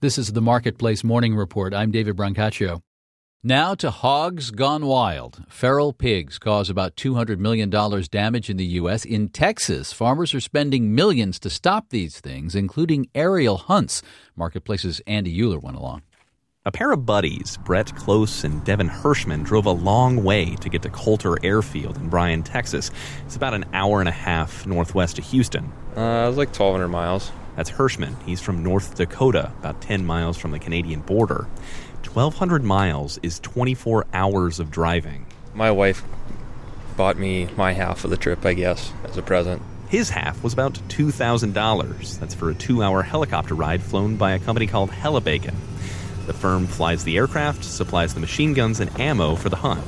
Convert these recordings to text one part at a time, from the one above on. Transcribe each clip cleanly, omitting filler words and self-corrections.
This is the Marketplace Morning Report. I'm David Brancaccio. Now to hogs gone wild. Feral pigs cause about $200 million damage in the U.S. In Texas, farmers are spending millions to stop these things, including aerial hunts. Marketplace's Andy Euler went along. A pair of buddies, Brett Close and Devin Hirschman, drove a long way to get to Coulter Airfield in Bryan, Texas. It's about an hour and a half northwest of Houston. It was like 1,200 miles. That's Hirschman. He's from North Dakota, about 10 miles from the Canadian border. 1,200 miles is 24 hours of driving. My wife bought me my half of the trip, I guess, as a present. His half was about $2,000. That's for a 2-hour helicopter ride flown by a company called Helibacon. The firm flies the aircraft, supplies the machine guns and ammo for the hunt.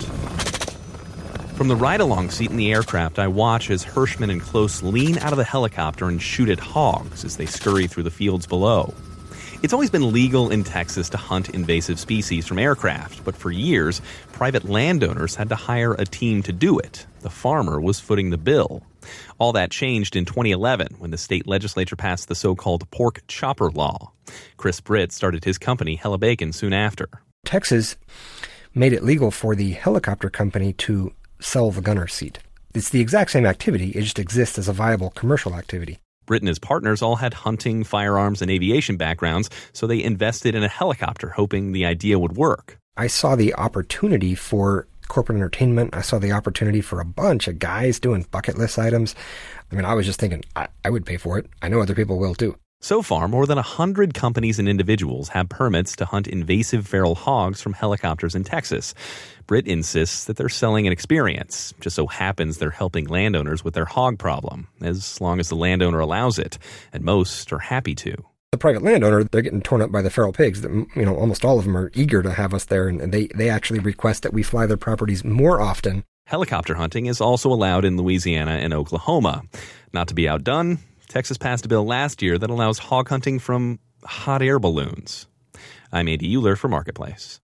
From the ride-along seat in the aircraft, I watch as Hirschman and Close lean out of the helicopter and shoot at hogs as they scurry through the fields below. It's always been legal in Texas to hunt invasive species from aircraft, but for years, private landowners had to hire a team to do it. The farmer was footing the bill. All that changed in 2011 when the state legislature passed the so-called pork chopper law. Chris Britt started his company, Helibacon, soon after. Texas made it legal for the helicopter company to sell the gunner seat. It's the exact same activity, it just exists as a viable commercial activity. Britt and his partners all had hunting, firearms, and aviation backgrounds, so they invested in a helicopter, hoping the idea would work. I saw the opportunity for corporate entertainment. I saw the opportunity for a bunch of guys doing bucket list items. I mean, I was just thinking, I would pay for it. I know other people will too. So far, more than 100 companies and individuals have permits to hunt invasive feral hogs from helicopters in Texas. Britt insists that they're selling an experience. Just so happens they're helping landowners with their hog problem, as long as the landowner allows it, and most are happy to. The private landowner, they're getting torn up by the feral pigs. Almost all of them are eager to have us there, and they actually request that we fly their properties more often. Helicopter hunting is also allowed in Louisiana and Oklahoma. Not to be outdone, Texas passed a bill last year that allows hog hunting from hot air balloons. I'm Andy Euler for Marketplace.